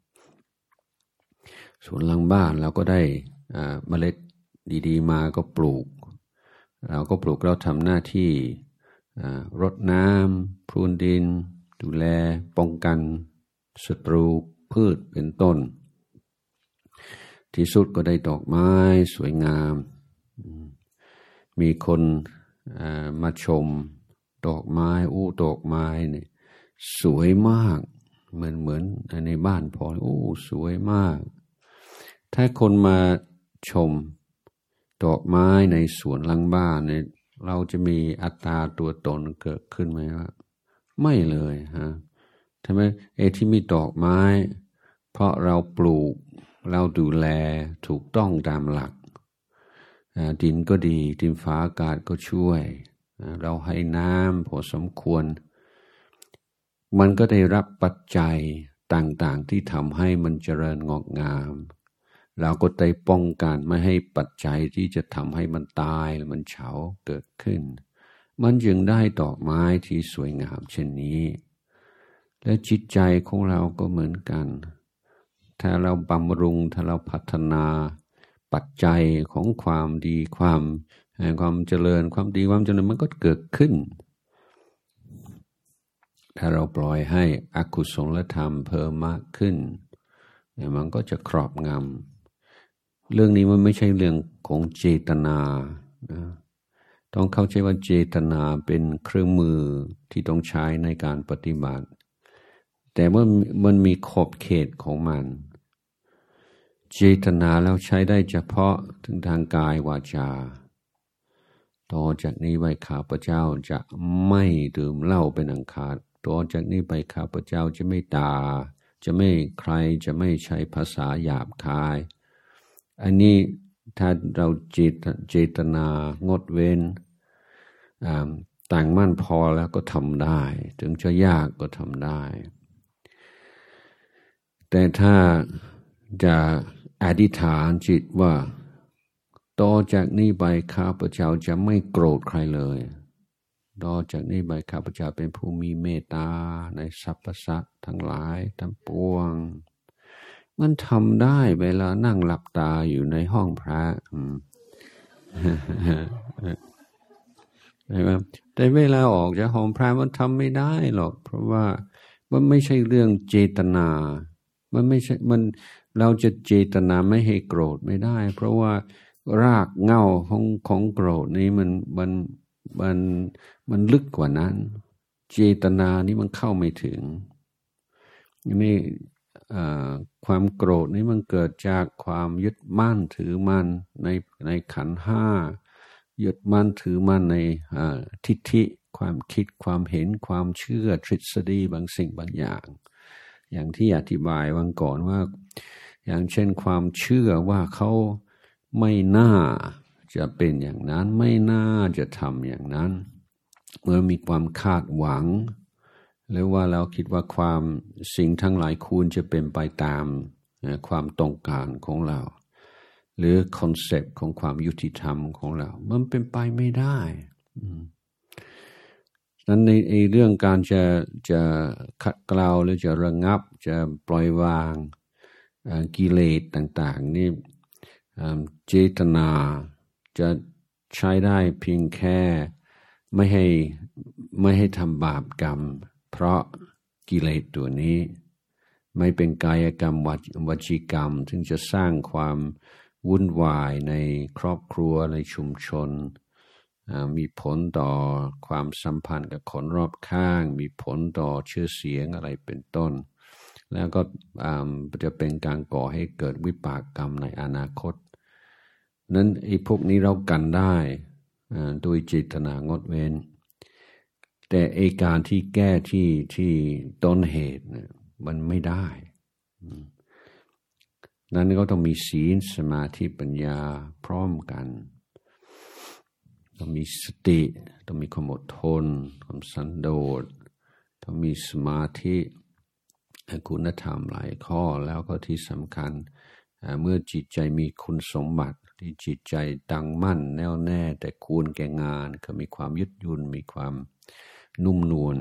สวนหลังบ้านเราก็ได้เมล็ดดีๆมาก็ปลูกเราทำหน้าที่รดน้ำพรวนดินดูแลป้องกันศัตรูพืชเป็นต้นที่สุดก็ได้ดอกไม้สวยงามมีคนมาชมดอกไม้ดอกไม้เนี่ยสวยมากเหมือนในบ้านพอสวยมากถ้าคนมาชมดอกไม้ในสวนหลังบ้านเนี่ยเราจะมีอัตตาตัวตนเกิดขึ้นไหมว่าไม่เลยฮะทำไมที่มีดอกไม้เพราะเราปลูกเราดูแลถูกต้องตามหลักดินก็ดีดินฟ้าอากาศก็ช่วยเราให้น้ำพอสมควรมันก็ได้รับปัจจัยต่างๆที่ทำให้มันเจริญงอกงามเราก็ได้ป้องกันไม่ให้ปัจจัยที่จะทำให้มันตายหรือมันเฉาเกิดขึ้นมันจึงได้ดอกไม้ที่สวยงามเช่นนี้และจิตใจของเราก็เหมือนกันถ้าเราบำรุงถ้าเราพัฒนาปัจจัยของความดีความเจริญความดีความเจริญมันก็เกิดขึ้นถ้าเราปล่อยให้อกุศลธรรมเพิ่มมากขึ้นมันก็จะครอบงำเรื่องนี้มันไม่ใช่เรื่องของเจตนานะต้องเข้าใจว่าเจตนาเป็นเครื่องมือที่ต้องใช้ในการปฏิบัติแต่ว่ามันมีขอบเขตของมันเจตนาแล้วใช้ได้เฉพาะถึงทางกายวาจาต่อจากนี้ไปข้าพเจ้าจะไม่ดื่มเหล้าเป็นอันขาดต่อจากนี้ไปข้าพเจ้าจะไม่ด่าจะไม่จะไม่ใช้ภาษาหยาบคายอันนี้ถ้าเราเจตนางดเว้นต่างมั่นพอแล้วก็ทำได้ถึงจะยากก็ทำได้แต่ถ้าจะอธิษฐานจิตว่าต่อจากนี้ไปข้าพเจ้าจะไม่โกรธใครเลยต่อจากนี้ไปข้าพเจ้าเป็นผู้มีเมตตาในสรรพสัตว์ทั้งหลายทั้งปวงมันทำได้เวลานั่งหลับตาอยู่ในห้องพระใช่ไหมแต่เวลาออกจากห้องพระมันทำไม่ได้หรอกเพราะว่ามันไม่ใช่เรื่องเจตนามันไม่ใช่เราจะเจตนาไม่ให้โกรธไม่ได้เพราะว่ารากเหง้าของโกรธนี้มันลึกกว่านั้นเจตนานี้มันเข้าไม่ถึงนี่ความโกรธนี้มันเกิดจากความยึดมั่นถือมั่นในขันธ์ห้ายึดมั่นถือมั่นในทิฏฐิความคิดความเห็นความเชื่อทฤษฎีบางสิ่งบางอย่างที่อธิบายวันก่อนว่าอย่างเช่นความเชื่อว่าเขาไม่น่าจะเป็นอย่างนั้นไม่น่าจะทำอย่างนั้นเมื่อมีความคาดหวังหรือว่าเราคิดว่าความสิ่งทั้งหลายควรจะเป็นไปตามความต้องการของเราหรือคอนเซปต์ของความยุติธรรมของเรามันเป็นไปไม่ได้นั้นในเรื่องการจะขัดเกลาหรือจะระงับจะปล่อยวางกิเลสต่างๆนี่เจตนาจะใช้ได้เพียงแค่ไม่ให้ทำบาปกรรมเพราะกิเลสตัวนี้ไม่เป็นกายกรรมวจีกรรมซึ่งจะสร้างความวุ่นวายในครอบครัวในชุมชนมีผลต่อความสัมพันธ์กับคนรอบข้างมีผลต่อชื่อเสียงอะไรเป็นต้นแล้วก็จะเป็นการก่อให้เกิดวิบากกรรมในอนาคตนั้นไอ้พวกนี้เรากันได้โดยเจตนางดเว้นแต่ไอ้การที่แก้ที่ต้นเหตุมันไม่ได้นั้นก็ต้องมีศีลสมาธิปัญญาพร้อมกันต้องมีสติต้องมีความอดทนความสันโดษต้องมีสมาธิคุณธรรมหลายข้อแล้วก็ที่สำคัญเมื่อจิตใจมีคุณสมบัติที่จิตใจตั้งมั่นแน่วแน่แต่ควรแก่งานก็มีความยึดยุ่นมีความนุ่มนวล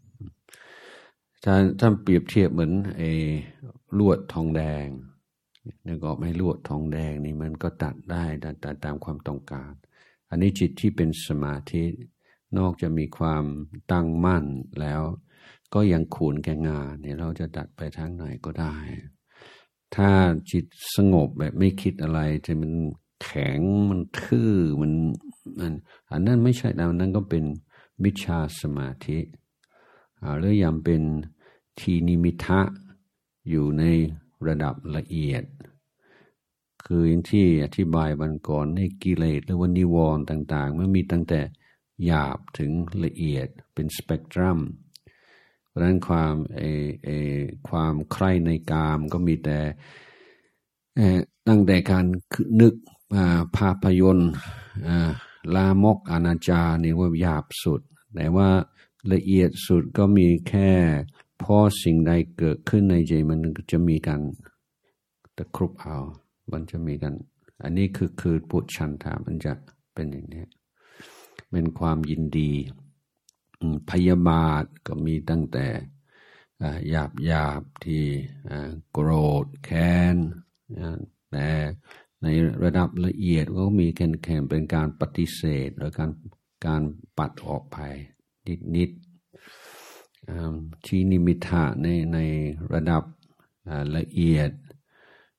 ถ้าเปรียบเทียบเหมือนลวดทองแดงนึกออกไหมลวดทองแดงนี่มันก็ตัดได้ตามความต้องการอันนี้จิตที่เป็นสมาธินอกจากมีความตั้งมั่นแล้วก็ยังควรแก่งานเนี่ยเราจะตัดไปทางไหนก็ได้ถ้าจิตสงบแบบไม่คิดอะไรแต่มันแข็งมันทื่อมันอันนั้นไม่ใช่แล้วนั้นก็เป็นมิจฉาสมาธิหรือยังเป็นทีนิมิทะอยู่ในระดับละเอียดคืออย่างที่อธิบายวันก่อนในกิเลสหรือว่านิวรณ์ต่างๆมันมีตั้งแต่หยาบถึงละเอียดเป็นสเปกตรัมเพราะฉะนั้นความใคร่ในกามก็มีแต่ตั้งแต่การนึกภาพยนตร์ลามกอนาจารนี่ว่าหยาบสุดแต่ว่าละเอียดสุดก็มีแค่พอสิ่งใดเกิดขึ้นในใจมันจะมีการตะครุบเอามันจะมีกันอันนี้คือปุจฉันทะมันจะเป็นอย่างนี้เป็นความยินดีพยาบาทก็มีตั้งแต่หยาบที่โกรธแค้นแต่ในระดับละเอียดก็มีแค่เป็นการปฏิเสธหรือการปัดออกไปนิดทีนิมิทะในระดับละเอียด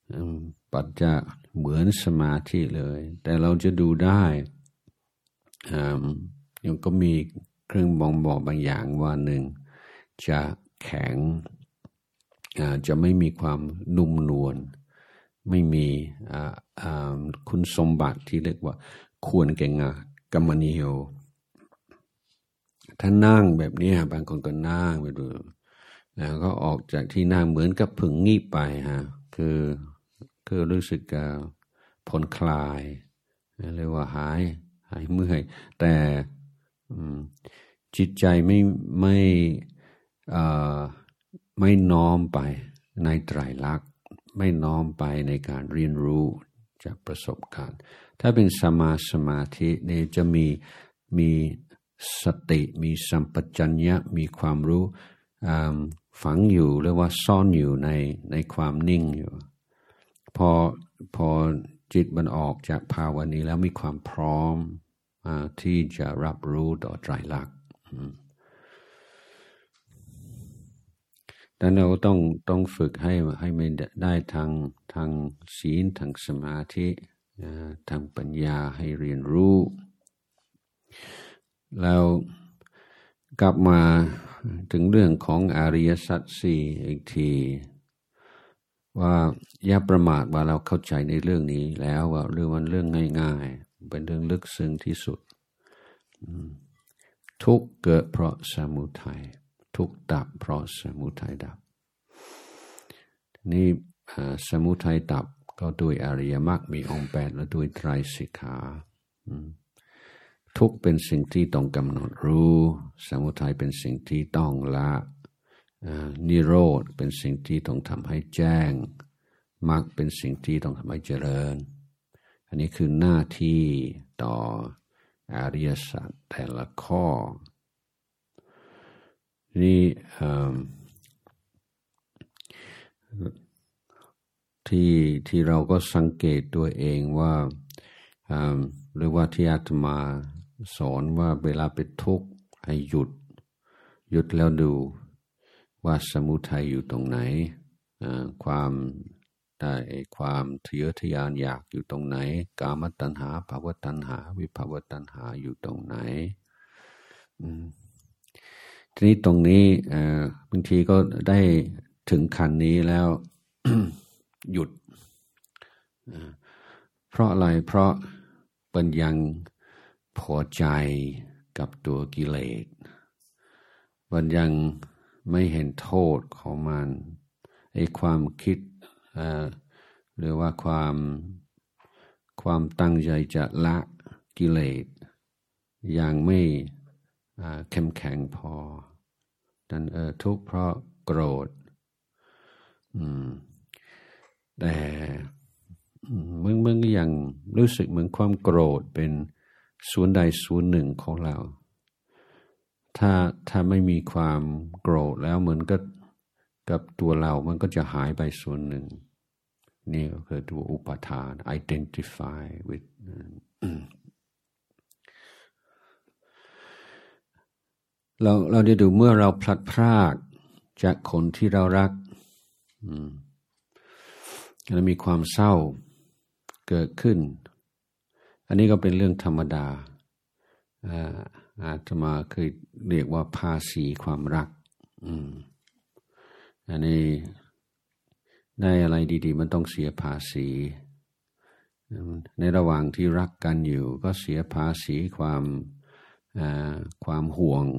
ปัจจะเหมือนสมาธิเลยแต่เราจะดูได้ยังก็มีเครื่องบ่งบอกบางอย่างว่าหนึ่งจะแข็งจะไม่มีความนุ่มนวลไม่มีคุณสมบัติที่เรียกว่าควรแก่งกรรมนิยมถ้านั่งแบบนี้บางคนก็นั่งไปดูแล้วก็ออกจากที่นั่งเหมือนกับผึ่งงีบไปคือรู้สึกผ่อนคลายเรียกว่าหายเมื่อยแต่จิตใจไม่น้อมไปในไตรลักษณ์ไม่น้อมไปในการเรียนรู้จากประสบการณ์ถ้าเป็นสมาธิเนี่ยจะมีสติมีสัมปชัญญะมีความรู้ฝังอยู่หรือว่าซ่อนอยู่ในความนิ่งอยู่พอจิตมันออกจากภาวะนี้แล้วมีความพร้อมที่จะรับรู้ต่อไตรลักษณ์แต่เราต้องฝึกให้มันได้ทางศีลทางสมาธิทางปัญญาให้เรียนรู้แล้วกลับมาถึงเรื่องของอริยสัจสี่อีกทีว่าอย่าประมาทว่าเราเข้าใจในเรื่องนี้แล้วว่าเรื่องง่ายๆเป็นเรื่องลึกซึ้งที่สุดทุกข์เกิดเพราะสมุทัยทุกข์ดับเพราะสมุทัยดับนี่สมุทัยดับก็ด้วยอริยมรรคมีองค์8และด้วยไตรสิกขาทุกข์เป็นสิ่งที่ต้องกำหนดรู้สมุทัยเป็นสิ่งที่ต้องละนิโรธเป็นสิ่งที่ต้องทำให้แจ้งมรรคเป็นสิ่งที่ต้องทำให้เจริญอันนี้คือหน้าที่ต่ออริยสัจแต่ละข้อนี่ที่เราก็สังเกตตัวเองว่าหรือว่าที่อาตมาสอนว่าเวลาเป็นทุกข์ให้หยุดแล้วดูว่าสมุทัยอยู่ตรงไหนความทะเยอทะยานอยากอยู่ตรงไหนกามตัณหาภวตัณหาวิภวตัณหาอยู่ตรงไหนทีนี้ตรงนี้บางทีก็ได้ถึงขั้นนี้แล้ว หยุดเพราะอะไรเพราะเป็นยังพอใจกับตัวกิเลสมันยังไม่เห็นโทษของมันไอ้ความคิดหรือว่าความตั้งใจจะละกิเลสยังไม่เข้มแข็งพอนั่นทุกข์เพราะโกรธแต่มึงก็ยังรู้สึกเหมือนความโกรธเป็นส่วนใดส่วนหนึ่งของเราถ้าไม่มีความโกรธแล้วเหมือนกับตัวเรามันก็จะหายไปส่วนหนึ่งนี่ก็คือตัวอุปาทาน identify with เราจะดูเมื่อเราพลัดพรากจากคนที่เรารักแล้วมีความเศร้าเกิดขึ้นอันนี้ก็เป็นเรื่องธรรมดาอาตมาเคยเรียกว่าภาษีความรักอันนี้ได้อะไรดีๆมันต้องเสียภาษีในระหว่างที่รักกันอยู่ก็เสียภาษีความห่วง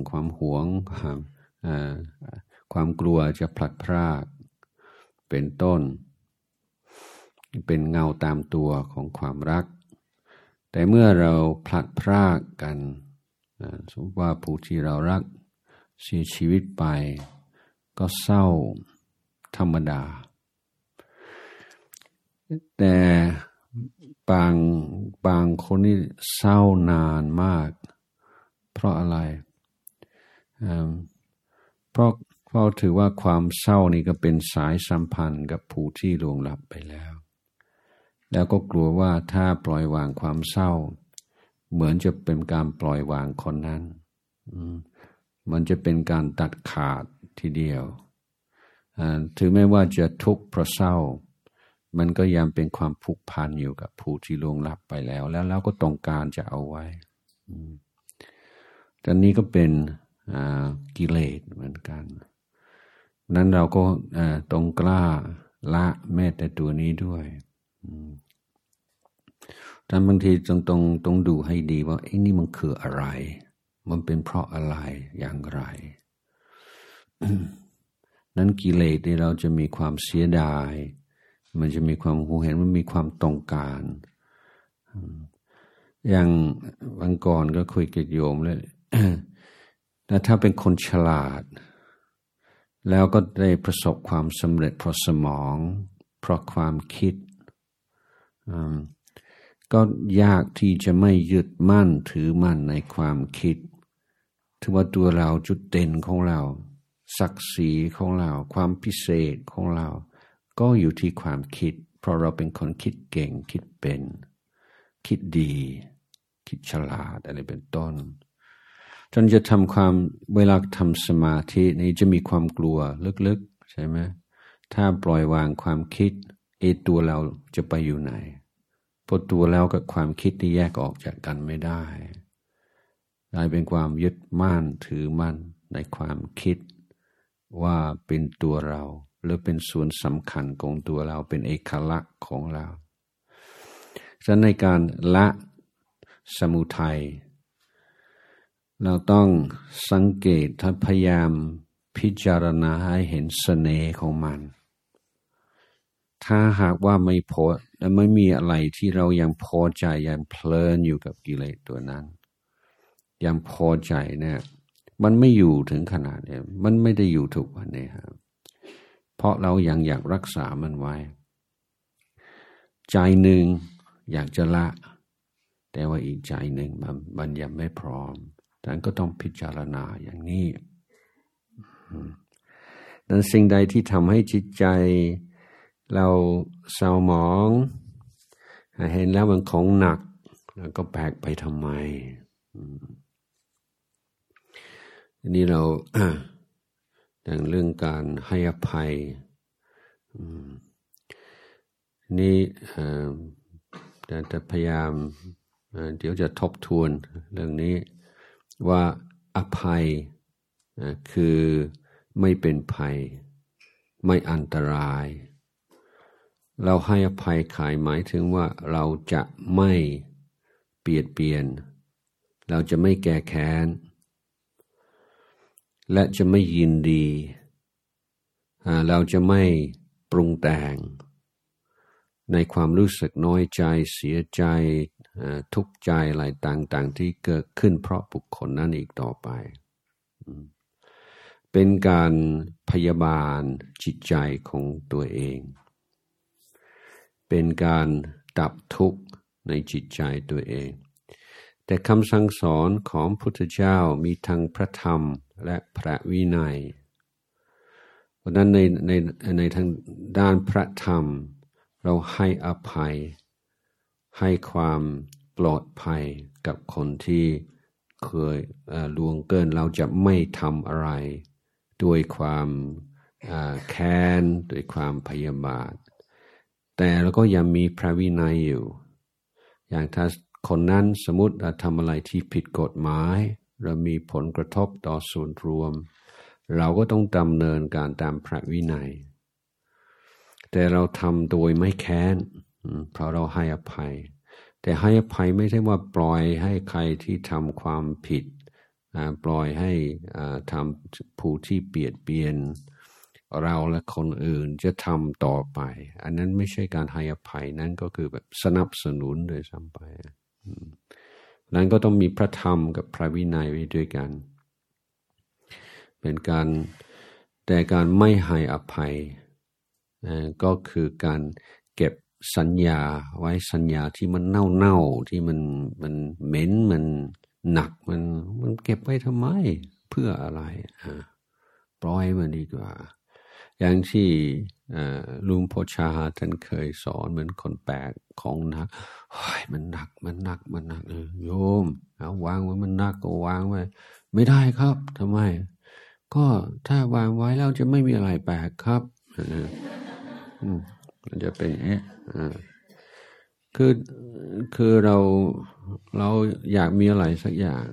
ความกลัวจะพลัดพรากเป็นต้นเป็นเงาตามตัวของความรักแต่เมื่อเราพลัดพรากกันสมมติว่าผู้ที่เรารักเสียชีวิตไปก็เศร้าธรรมดาแต่บางคนนี่เศร้านานมากเพราะอะไรเพราะถือว่าความเศร้านี่ก็เป็นสายสัมพันธ์กับผู้ที่ล่วงลับไปแล้วก็กลัวว่าถ้าปล่อยวางความเศร้าเหมือนจะเป็นการปล่อยวางคนนั้นมันจะเป็นการตัดขาดทีเดียวถึงแม้ว่าจะทุกข์เพราะเศร้ามันก็ยังเป็นความผูกพันอยู่กับผู้ที่ล่วงลับไปแล้วเราก็ต้องการจะเอาไว้ตอนนี้ก็เป็นกิเลสเหมือนกันนั้นเราก็ต้องกล้าละแม้แต่ตัวนี้ด้วยแต่บางทีต้องดูให้ดีว่าไอ้นี่มันคืออะไรมันเป็นเพราะอะไรอย่างไร นั้นกิเลสที่เราจะมีความเสียดายมันจะมีความหูเห็นมันมีความต้องการอย่างวันก่อนก็คุยกับโยมเลย แต่ถ้าเป็นคนฉลาดแล้วก็ได้ประสบความสำเร็จเพราะสมองเพราะความคิดก็ยากที่จะไม่ยึดมั่นถือมั่นในความคิดถือว่าตัวเราจุดเด่นของเราศักดิ์ศรีของเราความพิเศษของเราก็อยู่ที่ความคิดเพราะเราเป็นคนคิดเก่งคิดเป็นคิดดีคิดฉลาดอะไรเป็นต้นจนจะทำความเวลาทำสมาธินี่จะมีความกลัวลึกๆใช่ไหมถ้าปล่อยวางความคิดตัวเราจะไปอยู่ไหนเพราะตัวเรากับความคิดที่แยกออกจากกันไม่ได้กลายเป็นความยึดมั่นถือมั่นในความคิดว่าเป็นตัวเราหรือเป็นส่วนสำคัญของตัวเราเป็นเอกลักษณ์ของเราฉะนั้นในการละสมุทัยเราต้องสังเกตถ้าพยายามพิจารณาให้เห็นเสน่ห์ของมันถ้าหากว่าไม่มีอะไรที่เรายังพอใจยังเพลินอยู่กับกิเลสตัวนั้นยังพอใจเนี่ยมันไม่อยู่ถึงขนาดนี้มันไม่ได้อยู่ทุกวันนี้ครับเพราะเรายังอยากรักษามันไว้ใจหนึ่งอยากจะละแต่ว่าอีกใจหนึ่งมันยังไม่พร้อมดังนั้นก็ต้องพิจารณาอย่างนี้ดังนั้นสิ่งใดที่ทำให้จิตใจเราเศร้าหมองเห็นแล้วมันของหนักแล้วก็แบกไปทำไมอันนี้เราอย่างเรื่องการให้อภัยนี่จะพยายามเดี๋ยวจะทบทวนเรื่องนี้ว่าอภัยคือไม่เป็นภัยไม่อันตรายเราให้อภัยหมายถึงว่าเราจะไม่เบียดเบียนเราจะไม่แก้แค้นและจะไม่ยินดีเราจะไม่ปรุงแต่งในความรู้สึกน้อยใจเสียใจทุกข์ใจอะไรต่างๆที่เกิดขึ้นเพราะบุคคลนั้นอีกต่อไปเป็นการพยาบาลจิตใจของตัวเองเป็นการดับทุกข์ในจิตใจตัวเองแต่คำสั่งสอนของพุทธเจ้ามีทั้งพระธรรมและพระวินัยเพราะนั้นในทางด้านพระธรรมเราให้อภัยให้ความปลอดภัยกับคนที่เคยล่วงเกินเราจะไม่ทำอะไรด้วยความแค้นด้วยความพยาบาทแต่เราก็ยังมีพระวินัยอยู่อย่างถ้าคนนั้นสมมติทำอะไรที่ผิดกฎหมายเรามีผลกระทบต่อส่วนรวมเราก็ต้องดำเนินการตามพระวินัยแต่เราทำโดยไม่แค้นเพราะเราให้อภัยแต่ให้อภัยไม่ใช่ว่าปล่อยให้ใครที่ทำความผิดปล่อยให้ทำผู้ที่เบียดเบียนเราและคนอื่นจะทำต่อไปอันนั้นไม่ใช่การให้อภัยนั้นก็คือแบบสนับสนุนโดยซ้ำไปนั้นก็ต้องมีพระธรรมกับพระวินัยไว้ด้วยกันเป็นการแต่การไม่ให้อภัยก็คือการเก็บสัญญาไว้สัญญาที่มันเน่าที่มันเหม็นมันหนักมันเก็บไว้ทำไมเพื่ออะไรปล่อยมันดีกว่าอย่างที่ลุงโพชาท่านเคยสอนเหมือนคนแปลกของหนักมันหนักโยมเอาวางไว้มันหนักก็วางไว้ไม่ได้ครับทำไมก็ถ้าวางไว้แล้วจะไม่มีอะไรแปลกครับมันจะเป็นคือเราอยากมีอะไรสักอย่าง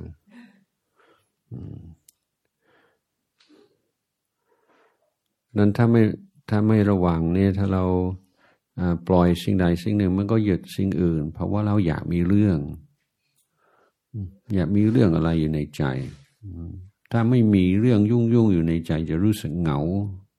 นั้นถ้าไม่ระวังเนี่ยถ้าเราปล่อยสิ่งใดสิ่งหนึ่งมันก็หยุดสิ่งอื่นเพราะว่าเราอยากมีเรื่องอะไรอยู่ในใจถ้าไม่มีเรื่องยุ่งอยู่ในใจจะรู้สึกเหงา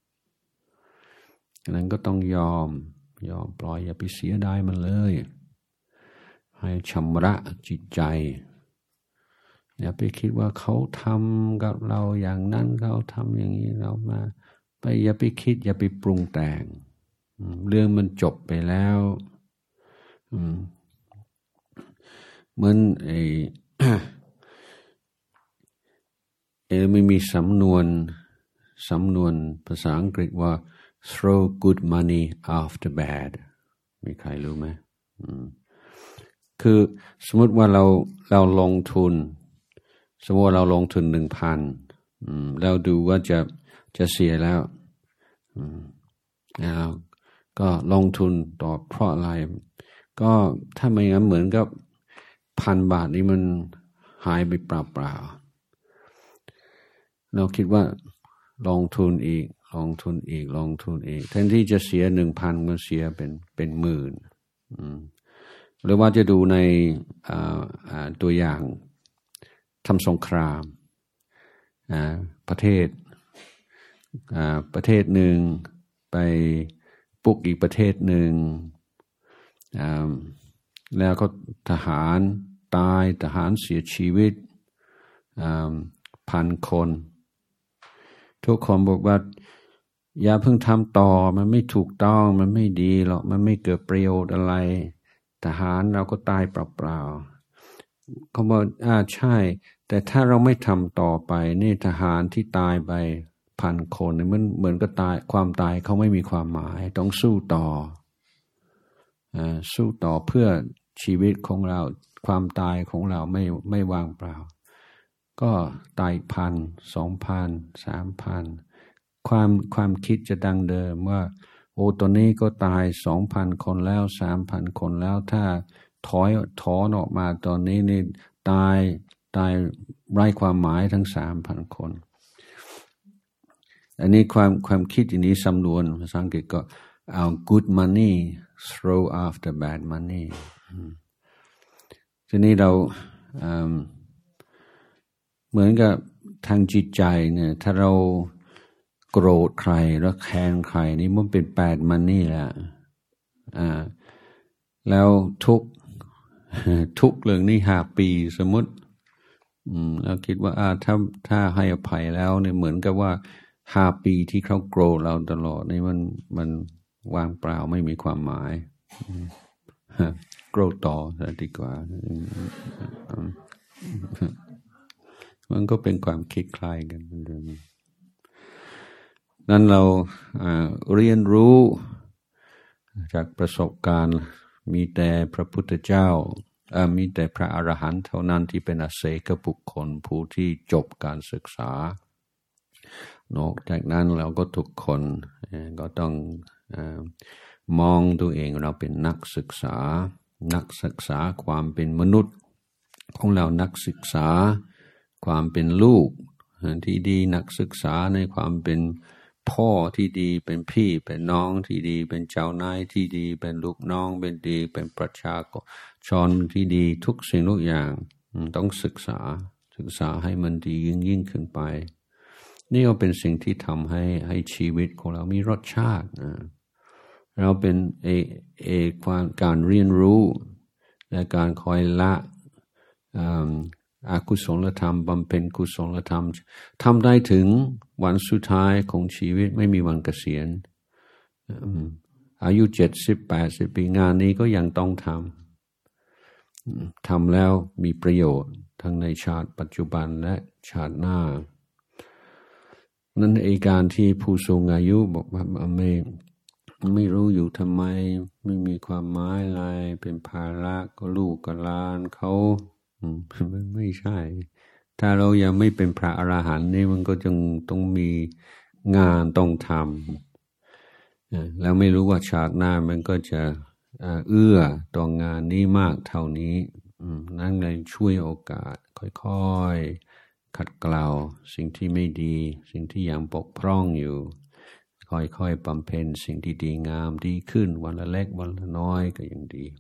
ฉะนั้นก็ต้องยอมปล่อยอย่าไปเสียดายมันเลยให้ชำระจิตใจอย่าไปคิดว่าเขาทำกับเราอย่างนั้นเขาทำอย่างนี้เรามาอย่าไปคิดอย่าไปปรุงแต่งเรื่องมันจบไปแล้วเหมือนไม่มีสำนวนภาษาอังกฤษว่า throw good money after bad มีใครรู้ไหมคือสมมติว่าเราลงทุนสมมติว่าเราลงทุน 1,000 แล้วดูว่าจะเสียแล้วแล้วก็ลงทุนต่อเพราะอะไรก็ถ้าไม่งั้นเหมือนกับ1,000 บาทนี้มันหายไปเปล่าเราคิดว่าลงทุนอีกแทนที่จะเสีย 1,000 ก็เสียเป็นหมื่นหรือว่าจะดูในตัวอย่างทำสงครามประเทศหนึ่งไปปุกอีกประเทศหนึ่งแล้วก็ทหารตายทหารเสียชีวิต1,000 คนทุกคนบอกว่าอย่าเพิ่งทำต่อมันไม่ถูกต้องมันไม่ดีหรอกมันไม่เกิดประโยชน์อะไรทหารเราก็ตายเปล่าๆเขาบอกใช่แต่ถ้าเราไม่ทำต่อไปนี่ทหารที่ตายไป1,000 คนมันเหมือนกับตายความตายเขาไม่มีความหมายต้องสู้ต่อเพื่อชีวิตของเราความตายของเราไม่ว่างเปล่าก็ตาย 1,000 2,000 3,000 ความคิดจะดังเดิมว่าโอ้ตอนนี้ก็ตาย 2,000 คนแล้ว 3,000 คนแล้วถ้าถอนออกมาตอนนี้นี่ตายไร้ความหมายทั้ง 3,000 คนอันนี้ความคิดอย่างนี้สำนวนภาษาอังกฤษก็เอา good money throw after bad money ทีนี้เราเหมือนกับทางจิตใจเนี่ยถ้าเราโกรธใครแล้วแค้นใครนี่มันเป็นbad moneyแล้วแล้วทุกเรื่องนี้5 ปีสมมติแล้วคิดว่าถ้าให้อภัยแล้วเนี่ยเหมือนกับว่า5 ปีที่เขาโกรธเราตลอดนี่มันว่างเปล่าไม่มีความหมายโกรธต่อดีกว่ามันก็เป็นความคิดคล้ายกันนั้นเราเรียนรู้จากประสบการณ์มีแต่พระพุทธเจ้ามีแต่พระอรหันต์เท่านั้นที่เป็นอาเสกบุคคลผู้ที่จบการศึกษานอกจากนั้นเราก็ทุกคนก็ต้องมองตัวเองเราเป็นนักศึกษาความเป็นมนุษย์ของเรานักศึกษาความเป็นลูกที่ดีนักศึกษาในความเป็นพ่อที่ดีเป็นพี่เป็นน้องที่ดีเป็นเจ้านายที่ดีเป็นลูกน้องเป็นดีเป็นประชากรที่ดีทุกสิ่งทุกอย่างต้องศึกษาให้มันดียิ่งขึ้นไปนี่ก็เป็นสิ่งที่ทำให้ชีวิตของเรามีรสชาติเราเป็นการเรียนรู้และการคอยละอกุศลธรรมบำเพ็ญกุศลธรรมทำได้ถึงวันสุดท้ายของชีวิตไม่มีวันเกษียณอายุ70-80 ปีงานนี้ก็ยังต้องทำแล้วมีประโยชน์ทั้งในชาติปัจจุบันและชาติหน้านั้นการที่ผู้สูงอายุบอกว่าไม่รู้อยู่ทำไมไม่มีความหมายอะไรเป็นภาระก็ลูกกับหลานเขาไม่ใช่ถ้าเรายังไม่เป็นพระอรหันต์นี่มันก็จึงต้องมีงานต้องทแล้วไม่รู้ว่าชาติหน้ามันก็จะเอื้อต่องานนี้มากเท่านี้นั่นเลยช่วยโอกาสค่อยๆขัดเกลาสิ่งที่ไม่ดีสิ่งที่ยังบกพร่องอยู่ค่อยๆบำเพ็ญสิ่งที่ดีงามดีขึ้นวันละเล็กวันละน้อยก็ยังดี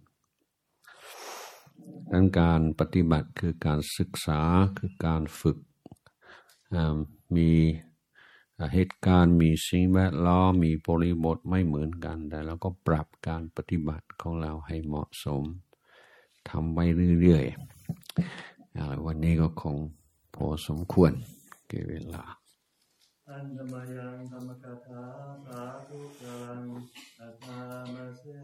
ดังการปฏิบัติคือการศึกษาคือการฝึกมีเหตุการณ์มีสิ่งแวดล้อมมีบริบทไม่เหมือนกันแต่เราก็ปรับการปฏิบัติของเราให้เหมาะสมทำไปเรื่อยๆวันนี้ก็คงพอสมควรเก็บเวลาอันธรรมยังธรรมกถาสาธุกังอัตถามะเส